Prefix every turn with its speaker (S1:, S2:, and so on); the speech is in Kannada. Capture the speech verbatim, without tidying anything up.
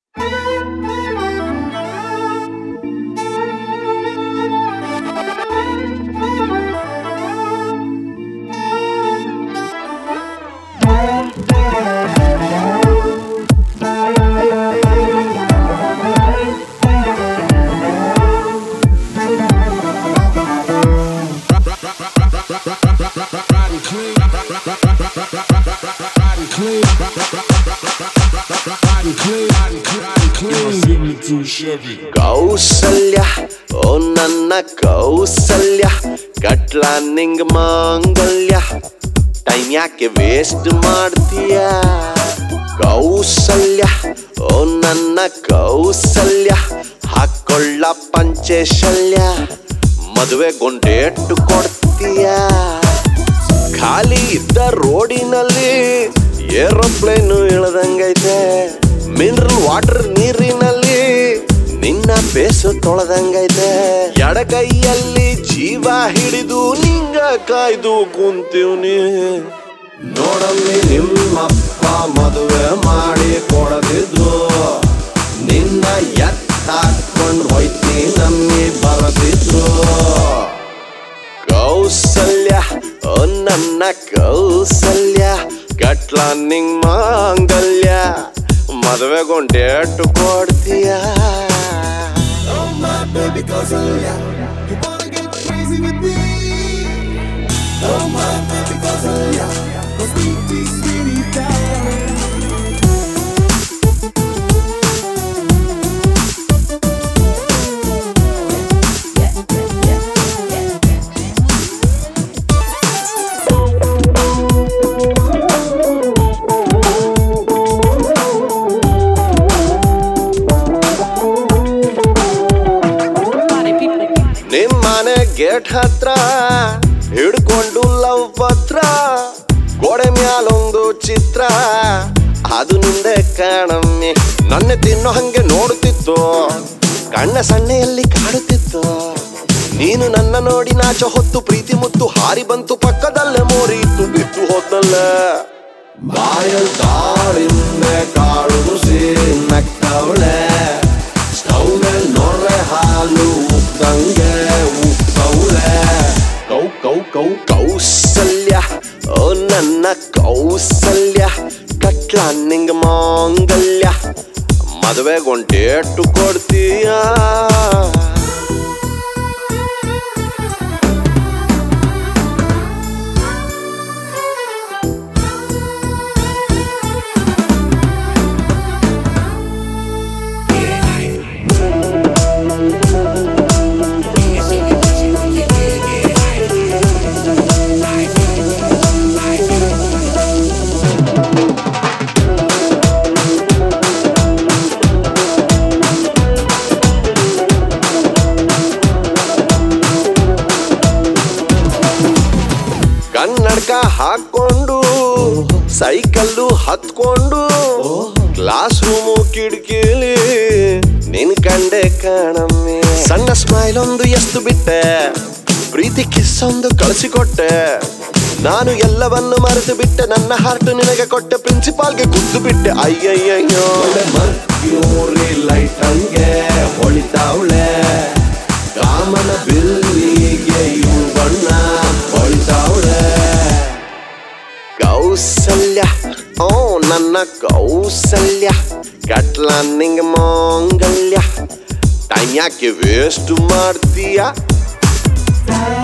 S1: ಕೌಸಲ್ಯ ಓ ನನ್ನ ಕೌಸಲ್ಯ ಕಟ್ಲ ನಿಂಗ ಮಾಂಗಲ್ಯ ಟೈಮ್ ಯಾಕೆ ವೇಸ್ಟ್ ಮಾಡ್ತೀಯ ಕೌಸಲ್ಯ ಓ ನನ್ನ ಕೌಸಲ್ಯ ಹಾಕೊಳ್ಳ ಪಂಚಶಲ್ಯ ಮದುವೆಗೊಂಡೇಟು ಕೊಡ್ತೀಯ ಖಾಲಿ ಇದ್ದ ರೋಡಿನಲ್ಲಿ ಏರೋಪ್ಲೇನು ಇಳದಂಗೈತೆ ಮಿನರಲ್ ವಾಟರ್ ನೀರಿನಲ್ಲಿ ನಿನ್ನ ಬೇಸು ತೊಳೆದಂಗೈತೆ ಎಡಗೈಯಲ್ಲಿ ಜೀವ ಹಿಡಿದು ನಿಂಗ ಕಾಯ್ದು ಕುಂತೀವ್ನಿ ನೋಡಲ್ಲಿ ನಿಮ್ಮಪ್ಪ ಮದುವೆ ಮಾಡಿ ಕೊಡದಿದ್ದು ನಿನ್ನ ಎತ್ತಾಕೊಂಡು ಹೋಯ್ತಿ ನಮ್ಮಿ ಬರದಿದ್ರು ಕೌಸಲ್ಯ ಓ ನನ್ನ ಕೌಸಲ್ಯ ಗಟ್ಲ ನಿಂಗ್ ಮಾಂಗಲ್ಯ ಮದುವೆಗೊಂಡೇಟು ಕೊಡ್ತೀಯ
S2: Oh my baby Kausalya, you wanna get crazy with me? Oh my baby Kausalya, go sweetie sweetie darling.
S1: ನಿಮ್ಮನೆ ಗೇಟ್ ಹತ್ರ ಹಿಡ್ಕೊಂಡು ಲವ್ ಪತ್ರ ಗೋಡೆ ಮ್ಯಾಲೊಂದು ಚಿತ್ರ ಅದು ನಿಂದೆ ಕಾಣಮ್ಮಿ ನನ್ನ ತಿನ್ನೋ ಹಂಗೆ ನೋಡುತ್ತಿತ್ತು ಕಣ್ಣ ಸಣ್ಣೆಯಲ್ಲಿ ಕಾಡುತ್ತಿತ್ತು ನೀನು ನನ್ನ ನೋಡಿ ನಾಚ ಹೊತ್ತು ಪ್ರೀತಿ ಮುತ್ತು ಹಾರಿ ಬಂತು ಪಕ್ಕದಲ್ಲೇ ಮೋರಿ ಇತ್ತು ಬಿತ್ತು ಹೋದ್ನಲ್ಲ ಬಾಯಲ್ ದಾಳಿಂಬೆ ಕಾಳು ನಕ್ಕವಳೆ ಸ್ಟವ್ ಮೇಲೆ ನೋಡ್ರೆ ಹಾಲು ಉಪ್ಪಂಗೆ ಉಪ್ಪವಳೆ ಕೌ ಕೌ ಕೌ ಕೌಸಲ್ಯ ಓ ನನ್ನ ಕೌಸಲ್ಯ ಕಟ್ಲ ನಿಂಗ ಮಾಂಗಲ್ಯ ಮದುವೆಗೊಂಡೇಟು ಕೊಡ್ತೀಯ ಕನ್ನಡಕ ಹಾಕೊಂಡು ಸೈಕಲ್ಲು ಹತ್ಕೊಂಡು ಕ್ಲಾಸ್ ರೂಮು ಕಿಟಕಿಲಿ ನಿನ್ ಕಂಡೆ ಕಾಣಮ್ಮೆ ಸಣ್ಣ ಸ್ಮೈಲ್ ಒಂದು ಎಷ್ಟು ಬಿಟ್ಟೆ ಪ್ರೀತಿ ಕಿಸ್ ಒಂದು ಕಳಿಸಿಕೊಟ್ಟೆ ನಾನು ಎಲ್ಲವನ್ನು ಮರೆತು ಬಿಟ್ಟೆ ನನ್ನ ಹಾರ್ಟ್ ನಿನಗೆ ಕೊಟ್ಟೆ ಪ್ರಿನ್ಸಿಪಾಲ್ಗೆ ಗುದ್ದು ಬಿಟ್ಟೆ ಅಯ್ಯಯ್ಯಯ್ಯೋ ಮರ್ಕ್ಯೂರಿ ಲೈಟ್ ಹಂಗೆ ಹೊಳಿತಾವಳೆ ಕಾಮನ ಬಿಲ್ಲಿಗೆ ಇವು ಬಣ್ಣ ಹೊಳಿತಾವಳೆ ಕೌಸಲ್ಯ ಓ ನನ್ನ ಕೌಸಲ್ಯ ಕಟ್ಲ ನಿಂಗ ಮಾಂಗಲ್ಯ ಟೈಮ್ ಯಾಕೆ ವೇಸ್ಟ್ ಮಾಡ್ತೀಯ